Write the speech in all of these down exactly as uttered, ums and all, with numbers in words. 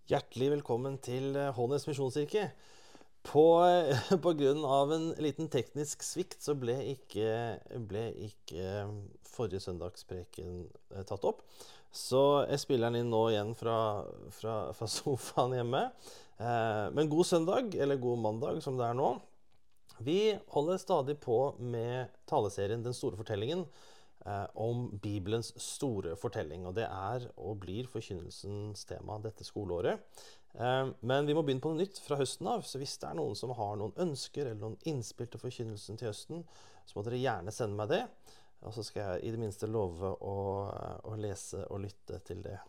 Hjertelig velkommen til Hånes Misjonskirke. På, på grunn av en liten teknisk svikt så ble ikke, ble ikke forrige søndagspreken tatt opp. Så jeg spiller den inn nå igjen fra, fra, fra sofaen hjemme. Men god søndag, eller god mandag som det er nå. Vi holder stadig på med taleserien Den store fortellingen, om Bibelens store fortelling, og det er og blir forkynnelsens tema dette skoleåret. Men vi må begynne på noe nytt fra høsten av, så hvis det er noen som har noen ønsker eller noen innspill til forkynnelsen til høsten, så må dere gjerne sende meg det, og så skal jeg i det minste love å, å lese og lytte til det.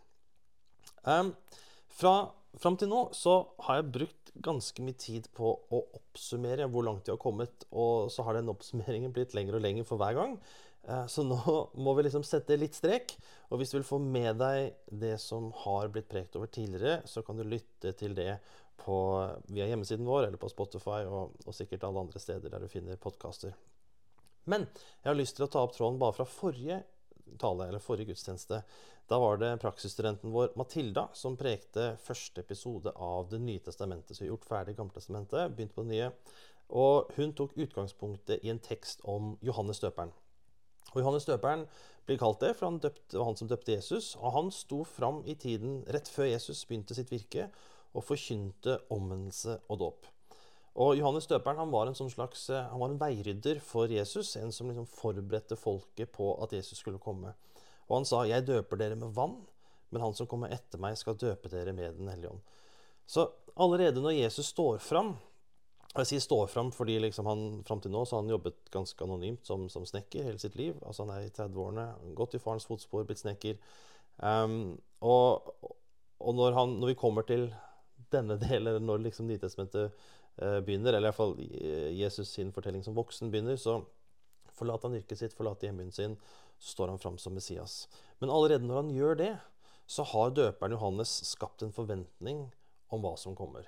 Fra, frem til nå så har jeg brukt ganske mye tid på å oppsummere hvor langt jeg har kommet, og så har den oppsummeringen blitt lengre og lengre for hver gang. Så nå må vi liksom sette litt strek, og hvis du vil få med deg det som har blitt prekt over tidligere, så kan du lytte til det på, via hjemmesiden vår, eller på Spotify, og, og sikkert alle andre steder der du finner podcaster. Men jeg har lyst til å ta opp tråden bare fra forrige tale, eller forrige gudstjeneste. Da var det praksisstudenten vår, Matilda, som prekte første episode av Det nye testamentet, så vi har gjort ferdig Gamle testamentet, begynt på det nye, og hun tok utgangspunktet i en tekst om Johannes døperen. Og Johannes døperen blir kalt det, for han døpte, var han som døpte Jesus, og han sto fram i tiden rett før Jesus begynte sitt virke, og forkynte omvendelse og dåp. Og Johannes døperen, han var en sånn slags, han var en veirydder for Jesus, en som liksom forberedte folket på at Jesus skulle komme. Og han sa, jeg døper dere med vann, men han som kommer etter meg skal døpe dere med den hellige ånd. Så allerede når Jesus står fram, og jeg sier står frem fordi liksom han, frem til nå så har han jobbet ganske anonymt som, som snekker hele sitt liv. Altså han er i tredve-årene, gått i farens fotspor, blitt snekker. Um, og og når, han, når vi kommer til denne delen, eller når liksom Nytestamentet uh, begynner, eller i hvert fall Jesus sin fortelling som voksen begynner, så forlater han yrket sitt, forlater hjembyen sin, så står han frem som Messias. Men allerede når han gjør det, så har døperen Johannes skapt en forventning om hva som kommer.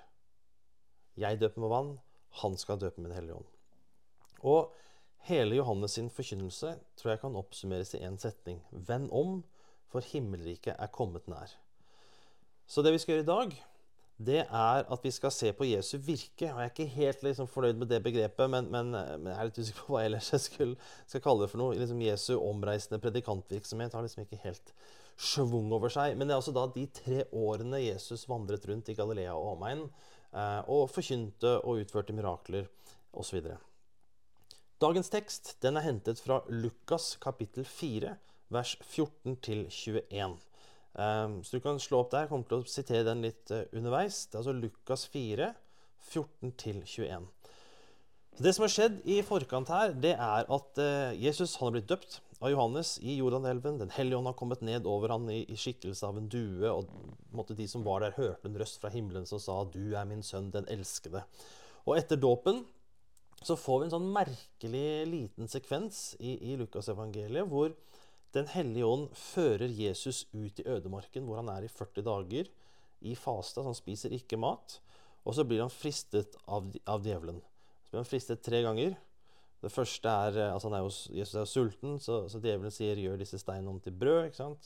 Jeg døper med vann, han skal døpe med den hellige ånd. Og hele Johannes sin forkynnelse tror jeg kan oppsummeres i en setning. Vend om, for himmelriket er kommet nær. Så det vi skal gjøre i dag, det er at vi skal se på Jesu virke. Og jeg er ikke helt liksom, fornøyd med det begrepet, men, men, men jeg er litt usikker på hva ellers jeg skulle, skal kalle det for noe. Liksom Jesu omreisende predikantvirksomhet har liksom ikke helt svung over seg. Men det er altså da de tre årene Jesus vandret rundt i Galilea og omegn, og forkynte og utførte mirakler, og så videre. Dagens tekst, den er hentet fra Lukas kapittel fire, vers fjorten til tjueen. Så du kan slå opp der, jeg kommer til å sitere den litt underveis. Det er altså Lukas fire, fjorten til tjueen. Det som har skjedd i forkant her, det er at Jesus han har blitt døpt av Johannes i Jordanelven. Den hellige ånd har kommet ned over han i, i skikkelse av en due, og måtte de som var der hørte en røst fra himmelen som sa, du er min sønn, den elskede. Og etter dåpen så får vi en sånn merkelig liten sekvens i, i Lukas evangeliet, hvor den hellige ånd fører Jesus ut i ødemarken, hvor han er i førti dager i faste, så han spiser ikke mat, og så blir han fristet av, av djevelen. Så blir han fristet tre ganger. Det første er, altså han er jo, Jesus er jo sulten, så, så djevelen sier, gjør disse steinene om til brød, ikke sant?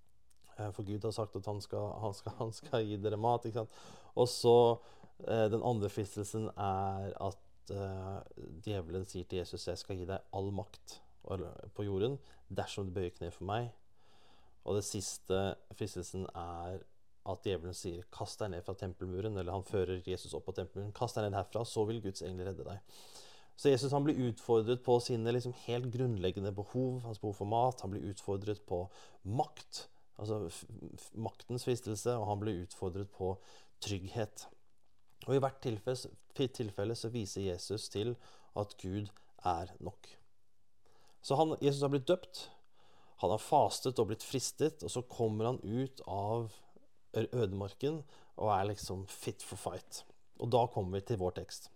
For Gud har sagt at han skal, han skal, han skal gi dere mat, ikke sant? Og så, eh, den andre fristelsen er at eh, djevelen sier til Jesus, jeg skal gi deg all makt på jorden, dersom du bøyer kne for meg. Og det siste fristelsen er at djevelen sier, kast deg ned fra tempelmuren, eller han fører Jesus opp på tempelmuren, kast deg ned herfra, så vil Guds engel redde deg. Så Jesus han blir utfordret på sine liksom helt grunnleggende behov, hans behov for mat, han blir utfordret på makt, altså maktens fristelse, og han blir utfordret på trygghet. Og i hvert tilfelle, tilfelle så viser Jesus til at Gud er nok. Så han, Jesus har blitt døpt, han har fastet og blitt fristet, og så kommer han ut av ødemarken og er liksom fit for fight. Og da kommer vi til vår tekst.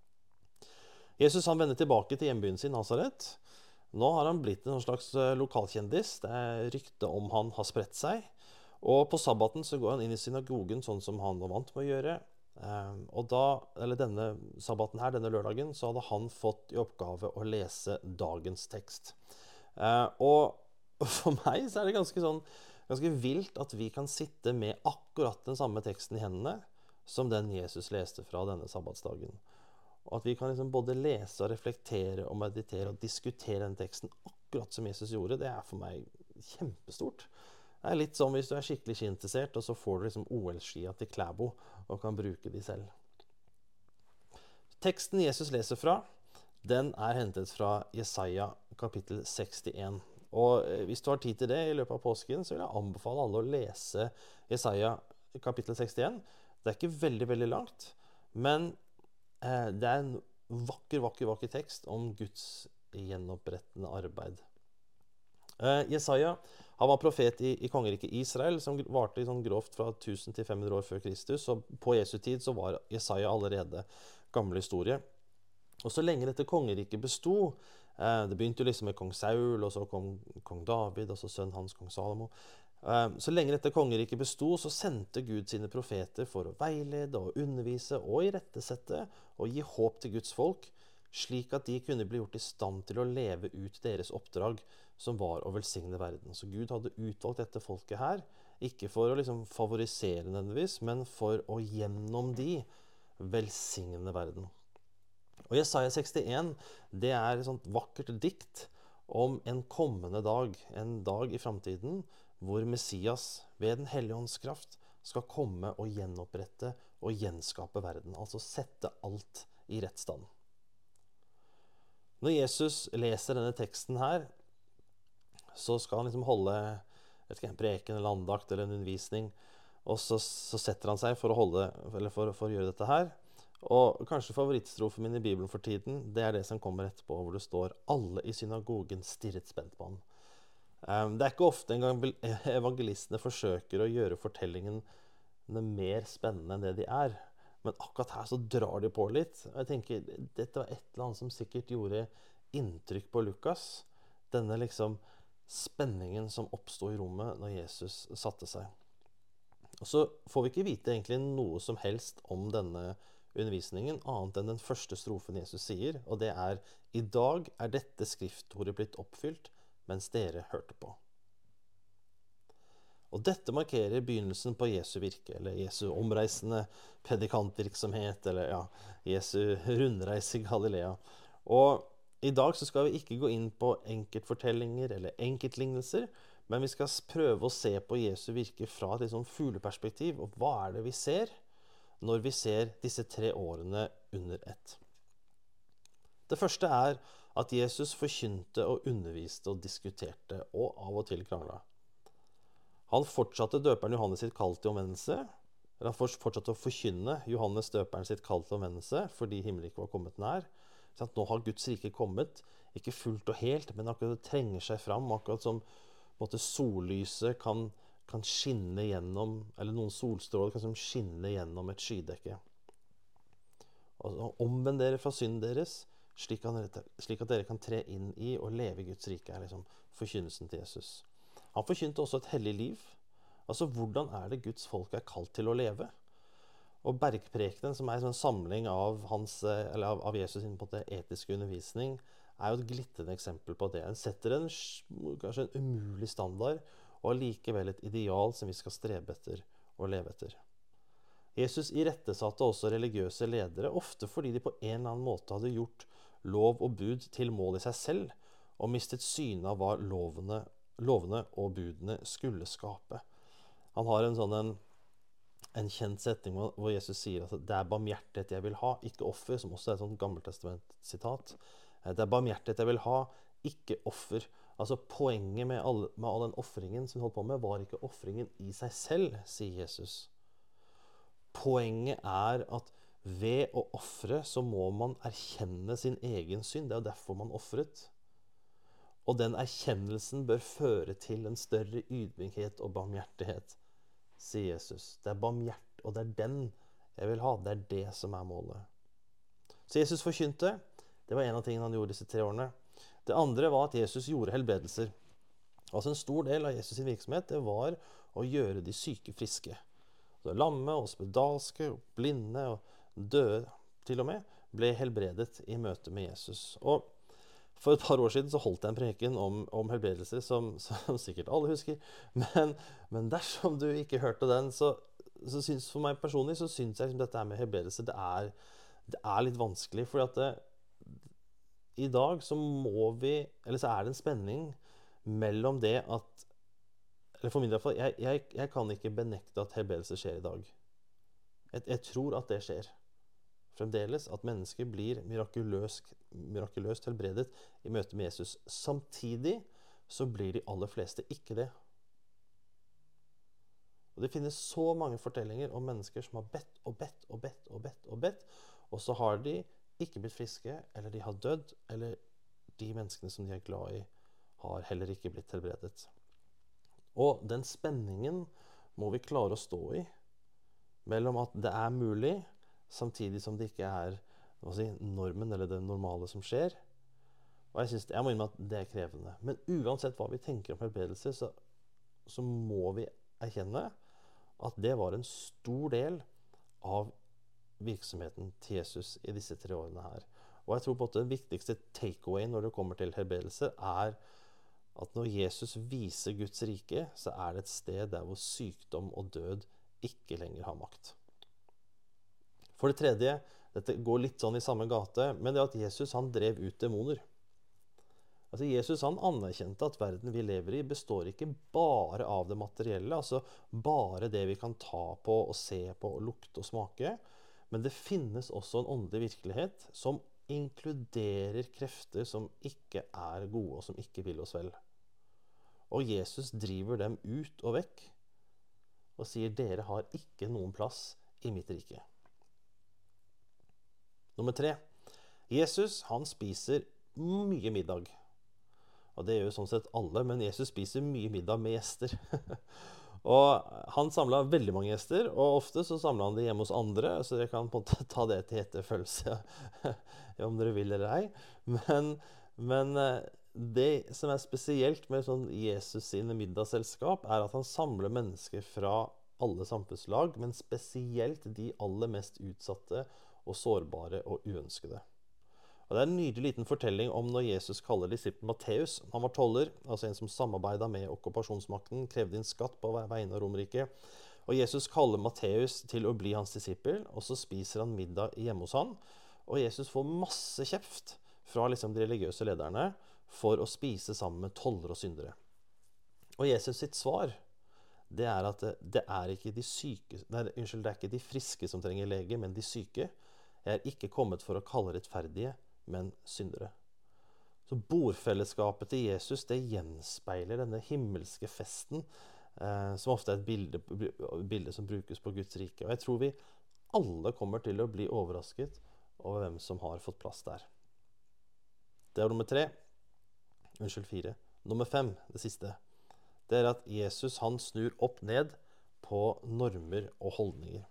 Jesus han vender tilbake til hjembyen sin, Nazaret. Nå har han blitt en slags lokalkjendis. Det er rykte om han har spredt seg. Og på sabbaten så går han inn i synagogen, sånn som han var vant med å gjøre. Og da, eller denne sabbaten her, denne lørdagen, så hadde han fått i oppgave å lese dagens tekst. Og for meg så er det ganske sånn ganske vilt at vi kan sitte med akkurat den samme teksten i hendene som den Jesus leste fra denne sabbatsdagen. Og at vi kan liksom både lese og reflektere og meditere og diskutere den teksten akkurat som Jesus gjorde, det er for meg kjempestort. Det er litt som hvis du er skikkelig skiinteressert, og så får du liksom O L-skia til Klæbo og kan bruke de selv. Teksten Jesus leser fra, den er hentet fra Jesaja kapittel sekstien. Og hvis du har tid til det i løpet av påsken, så vil jeg anbefale alle å lese Jesaja kapittel sekstien. Det er ikke veldig, veldig langt, men eh, det er en vakker, vakker, vakker tekst om Guds gjenopprettende arbeid. Eh, Jesaja, han var profet i, i kongeriket Israel, som varte i sånn grovt fra tusen til fem hundre år før Kristus, og på Jesu tid så var Jesaja allerede gammel historie. Og så lenge dette kongeriket bestod, eh, det begynte jo liksom med kong Saul, og så kom kong David, og så sønnen hans, kong Salomo. Eh, så lenge dette kongeriket bestod, så sendte Gud sine profeter for å veilede og undervise og irettesette og gi håp til Guds folk, slik at de kunne bli gjort i stand til å leve ut deres oppdrag, som var å velsigne verden. Så Gud hadde utvalgt dette folket her, ikke for å liksom favorisere nødvendigvis, men for å gjennom de velsigne verden. Og Jesaja sekstien, det er et sånt vakkert dikt om en kommende dag, en dag i fremtiden, hvor Messias ved den hellige ånds kraft skal komme og gjenopprette og gjenskape verden, altså sette alt i rett stand. Når Jesus leser denne teksten her, så skal han liksom holde ikke, en preken eller andakt eller en undervisning, og så, så setter han seg for å, holde, eller for, for å gjøre dette her. Og kanskje favorittstrofen min i Bibelen for tiden, det er det som kommer etterpå, hvor det står «Alle i synagogen stirret spent på han». Um, det er ikke ofte en gang evangelistene forsøker å gjøre fortellingene mer spennende enn det de er. Men akkurat her så drar de på litt. Og jeg tenker, dette var et eller annet som sikkert gjorde inntrykk på Lukas. Denne liksom spenningen som oppstod i rommet når Jesus satte seg. Og så får vi ikke vite egentlig noe som helst om denne undervisningen, annet enn den første strofen Jesus sier, og det er «I dag er dette skriftordet blitt oppfylt, mens dere hørte på». Og dette markerer begynnelsen på Jesu virke, eller Jesu omreisende predikantvirksomhet, eller ja, Jesu rundreis i Galilea. Og i dag så skal vi ikke gå inn på enkeltfortellinger eller enkeltlignelser, men vi skal prøve å se på Jesu virke fra et liksom fugleperspektiv, og hva er det vi ser når vi ser disse tre årene under ett. Det første er at Jesus forkynte og underviste og diskuterte, og av og til krangla. Han fortsatte døperen Johannes sitt kall til omvendelse, eller han fortsatte å forkynne Johannes døperen sitt kall til omvendelse, fordi himmeriket var kommet nær. Så at nå har Guds rike kommet, ikke fullt og helt, men akkurat det trenger seg fram, akkurat som måte, sollyset kan, kan skinne gjennom, eller noen solstråler kan som skinne gjennom et skydekke. Og omvend dere fra synd deres, slik at, slik at dere kan tre inn i og leve i Guds rike, er liksom forkynnelsen til Jesus. Han forkynte også et hellig liv. Altså, hvordan er det Guds folk er kalt til å leve? Og bergprekenen, som er en samling av, hans, eller av, av Jesus sin på det etiske undervisning, er jo et glitrende eksempel på det. Han setter en, kanskje en umulig standard, og likevel et ideal som vi skal strebe etter og leve etter. Jesus irettesatte også religiøse ledere, ofte fordi de på en eller annen måte hadde gjort lov og bud til mål i seg selv, og mistet syne av hva lovene, lovene og budene skulle skape. Han har en sånn en En kjent setning hvor Jesus sier at det er barmhjertighet jeg vil ha, ikke offer, som også er et sånt gammeltestament-sitat. Det er barmhjertighet jeg vil ha, ikke offer. Altså poenget med all, med all den offringen som vi holdt på med, var ikke offringen i seg selv, sier Jesus. Poenget er at ved å offre så må man erkjenne sin egen synd. Det er jo derfor man offret. Og den erkjennelsen bør føre til en større ydmykhet og barmhjertighet, sier Jesus. Det er barmhjert, og det er den jeg vil ha. Det er det som er målet. Så Jesus forkynte. Det var en av tingene han gjorde disse tre årene. Det andre var at Jesus gjorde helbredelser. Altså en stor del av Jesus' virksomhet, det var å gjøre de syke friske. Så lamme og spedalske, og blinde og døde til og med, ble helbredet i møte med Jesus. Og For et par år siden så holdt jeg en preken om, om helbredelse, som, som sikkert alle husker. Men, men dersom du ikke hørte den, så, så syns for meg personlig så syns jeg liksom dette her med helbredelse det er, det er litt vanskelig. For at det, i dag så må vi, eller så er det en spenning mellom det at eller for min del, jeg, jeg, jeg kan ikke benekte at helbredelse skjer i dag. Jeg, jeg tror at det skjer. Fremdeles at mennesker blir mirakuløst, mirakuløst helbredet i møte med Jesus. Samtidig så blir de aller fleste ikke det. Og det finnes så mange fortellinger om mennesker som har bedt og bedt og bedt og bedt og bedt, og så har de ikke blitt friske, eller de har dødd, eller de menneskene som de er glad i har heller ikke blitt helbredet. Og den spenningen må vi klare å stå i mellom at det er mulig, samtidig som det ikke er hva si, normen eller det normale som skjer. Og jeg, synes, jeg må innrømme at det er krevende. Men uansett hva vi tenker om helbredelse, så, så må vi erkjenne at det var en stor del av virksomheten til Jesus i disse tre årene her. Og jeg tror på at den viktigste takeaway når det kommer til helbredelse er at når Jesus viser Guds rike, så er det et sted der hvor sykdom og død ikke lenger har makt. For det tredje, dette går litt sånn i samme gate, men det er at Jesus han drev ut demoner. Altså Jesus han anerkjente at verden vi lever i består ikke bare av det materielle, altså bare det vi kan ta på og se på og lukte og smake, men det finnes også en åndelig virkelighet som inkluderer krefter som ikke er gode og som ikke vil oss vel. Og Jesus driver dem ut og vekk og sier dere har ikke noen plass i mitt rike. Nummer tre. Jesus han spiser mye middag. Og det gjør jo sånn sett alle, men Jesus spiser mye middag med gjester. Og han samlet veldig mange gjester, og ofte så samlet han det hjemme hos andre, så dere kan på en måte ta det til etterfølgelse, om dere vil eller ei. Men, men det som er spesielt med sånn Jesus sine middagsselskap, er at han samler mennesker fra alle samfunnslag, men spesielt de aller mest utsatte og sårbare og uønskede. Og det er en nydelig liten fortelling om når Jesus kaller disippelen Matteus. Han var toller, altså en som samarbeidet med okkupasjonsmakten, krevde inn skatt på vegne av Romerriket. Og Jesus kaller Matteus til å bli hans disippel, og så spiser han middag hjemme hos han. Og Jesus får masse kjeft fra liksom, de religiøse lederne for å spise sammen med tollere og syndere. Og Jesus sitt svar, det er at det, det, er ikke de syke, nei, unnskyld, det er ikke de friske som trenger lege, men de syke. Jeg er ikke kommet for å kalle rettferdige, men syndere. Så bordfellesskapet til Jesus, det gjenspeiler denne himmelske festen, eh, som ofte er et bilde, bilde som brukes på Guds rike. Og jeg tror vi alle kommer til å bli overrasket over hvem som har fått plass der. Det er nummer tre. Unnskyld, fire. Nummer fem, det siste. Det er at Jesus han snur opp ned på normer og holdninger.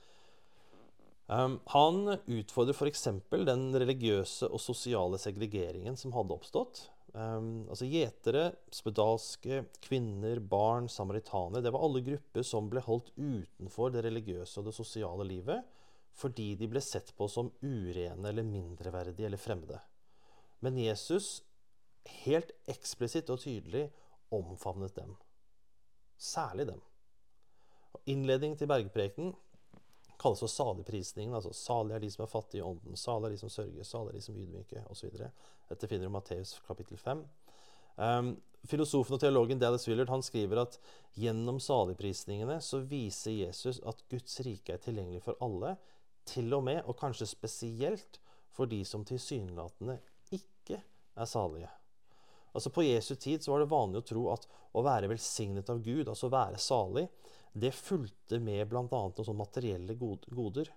Um, han utfordrer for eksempel den religiøse og sosiale segregeringen som hadde oppstått. Um, altså gjetere, spedalske, kvinner, barn, samaritanere, det var alle grupper som ble holdt utenfor det religiøse og det sosiale livet, fordi de ble sett på som urene eller mindreverdige eller fremmede. Men Jesus helt eksplisitt og tydelig omfavnet dem. Særlig dem. Innledningen til bergprekenen kalles for saligprisningen, altså salig er de som er fattige i ånden, salig er de som sørger, salig er de som ydmyke, og så videre. Dette finner du i Matteus kapittel fem. Um, filosofen og teologen Dallas Willard, han skriver at gjennom saligprisningene så viser Jesus at Guds rike er tilgjengelig for alle, til og med, og kanskje spesielt, for de som tilsynelatende ikke er salige. Altså på Jesu tid så var det vanlig å tro at å være velsignet av Gud, altså være salig, det fulgte med blant annet noen sånne materielle goder.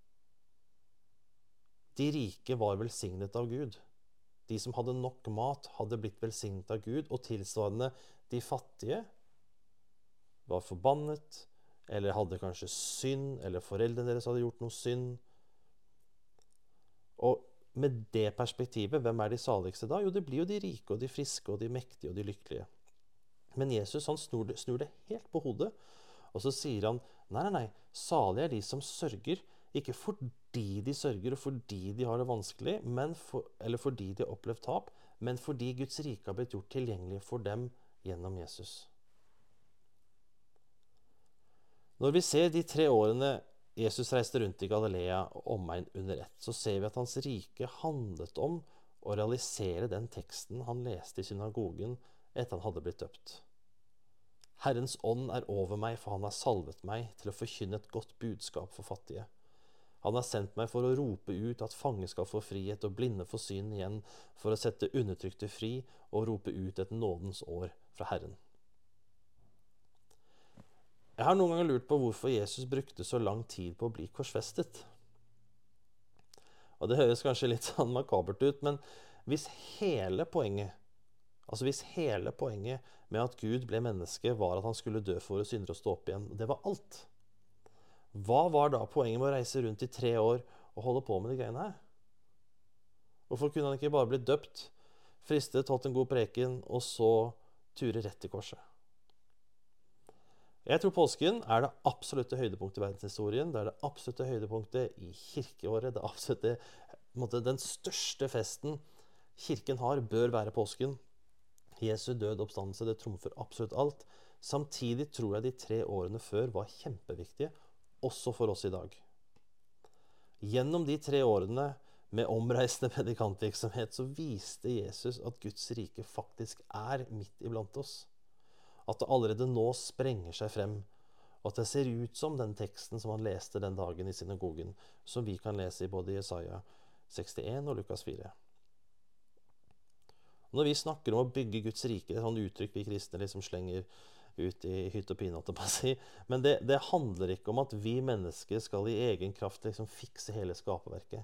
De rike var velsignet av Gud. De som hadde nok mat hadde blitt velsignet av Gud, og tilsvarende de fattige var forbannet, eller hadde kanskje synd, eller foreldrene deres hadde gjort noe synd. Og med det perspektivet, hvem er de saligste da? Jo, det blir jo de rike, og de friske, og de mektige, og de lykkelige. Men Jesus han snur det, snur det helt på hodet, og så sier han, nei, nei, nei, salige er de som sørger, ikke fordi de sørger og fordi de har det vanskelig, men for, eller fordi de har opplevd tap, men fordi Guds rike har blitt gjort tilgjengelig for dem gjennom Jesus. Når vi ser de tre årene Jesus reiste rundt i Galilea og omegn under ett, så ser vi at hans rike handlet om å realisere den teksten han leste i synagogen etter han hadde blitt døpt. Herrens ånd er over meg, for han har salvet meg til å forkynne et godt budskap for fattige. Han har sendt meg for å rope ut at fange skal få frihet og blinde få syn igjen, for å sette undertrykte fri og rope ut et nådens år fra Herren. Jeg har noen ganger lurt på hvorfor Jesus brukte så lang tid på å bli korsfestet. Og det høres kanskje litt sånn makabert ut, men hvis hele poenget, altså hvis hele poenget med at Gud ble menneske var at han skulle dø for å syndere og stå opp igjen, det var alt. Hva var da poenget med å reise rundt i tre år og holde på med de greiene her? Hvorfor kunne han ikke bare bli døpt, fristet, holdt en god preken, og så ture rett til korset? Jeg tror påsken er det absolutte høydepunktet i verdenshistorien. Det er det absolutte høydepunktet i kirkeåret. Det absolutte, måte, den største festen kirken har, bør være påsken. Jesu død oppstandelse, det trumfer absolutt alt. Samtidig tror jeg de tre årene før var kjempeviktige, også for oss i dag. Gjennom de tre årene med omreisende predikantvirksomhet så viste Jesus at Guds rike faktisk er midt iblant oss. At det allerede nå sprenger seg frem, og at det ser ut som den teksten som han leste den dagen i synagogen, som vi kan lese i både Jesaja sekstien og Lukas fire. Når vi snakker om å bygge Guds rike, det er sånn uttrykk vi kristne liksom slenger ut i hytt og pine, men det, det handler ikke om at vi mennesker skal i egen kraft liksom fikse hele skaperverket.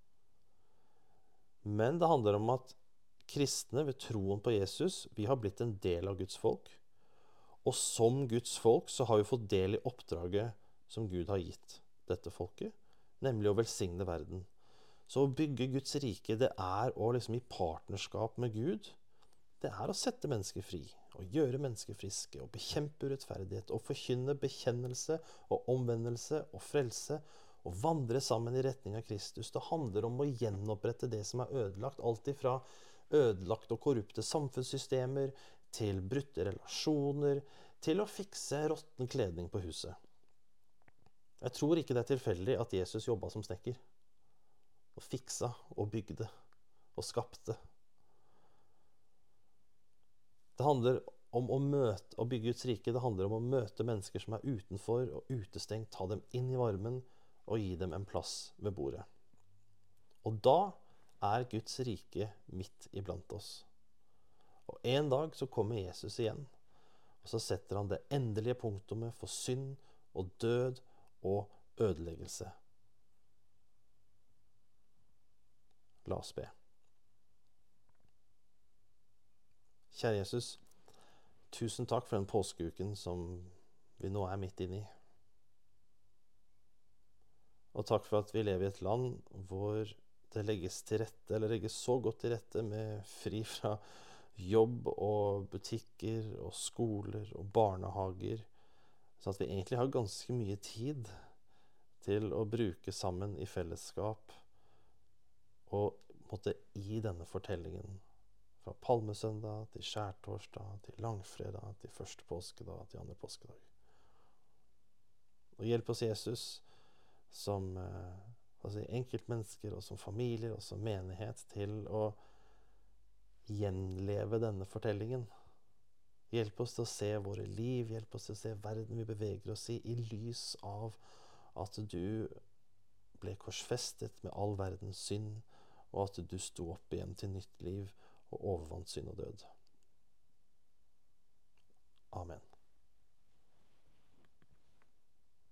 Men det handler om at kristne ved troen på Jesus, vi har blitt en del av Guds folk, og som Guds folk så har vi fått del i oppdraget som Gud har gitt dette folket, nemlig å velsigne verden. Så å bygge Guds rike, det er å liksom i partnerskap med Gud, det er å sette mennesker fri, og gjøre mennesker friske, og bekjempe urettferdighet, og forkynne bekjennelse, og omvendelse, og frelse, og vandre sammen i retning av Kristus. Det handler om å gjenopprette det som er ødelagt, alt ifra ødelagt og korrupte samfunnssystemer, til brutte relasjoner, til å fikse råtten kledning på huset. Jeg tror ikke det er tilfeldig at Jesus jobbet som snekker, og fiksa, og bygde, og skapte. Det handler om å møte, å bygge Guds rike, det handler om å møte mennesker som er utenfor og utestengt, ta dem inn i varmen, og gi dem en plass ved bordet. Og da er Guds rike midt iblant oss. Og en dag så kommer Jesus igjen, og så setter han det endelige punktumet for synd og død og ødeleggelse. La oss be. Kjære Jesus, tusen takk for den påskeuken som vi nå er midt inne i. Og takk for at vi lever i et land hvor det legges til rette, eller legges så godt til rette med fri fra jobb og butikker og skoler og barnehager, så at vi egentlig har ganske mye tid til å bruke sammen i fellesskap og måtte i denne fortellingen fra palmesøndag til skjærtorsdag til langfredag til første påskedag til andre påskedag. Og hjelp oss Jesus som eh, altså enkeltmennesker og som familier og som menighet til å gjenleve denne fortellingen. Hjelp oss til å se våre liv, hjelp oss til å se verden vi beveger oss i, i lys av at du ble korsfestet med all verdens synd, og at du sto opp igjen til nytt liv og overvant synd og død.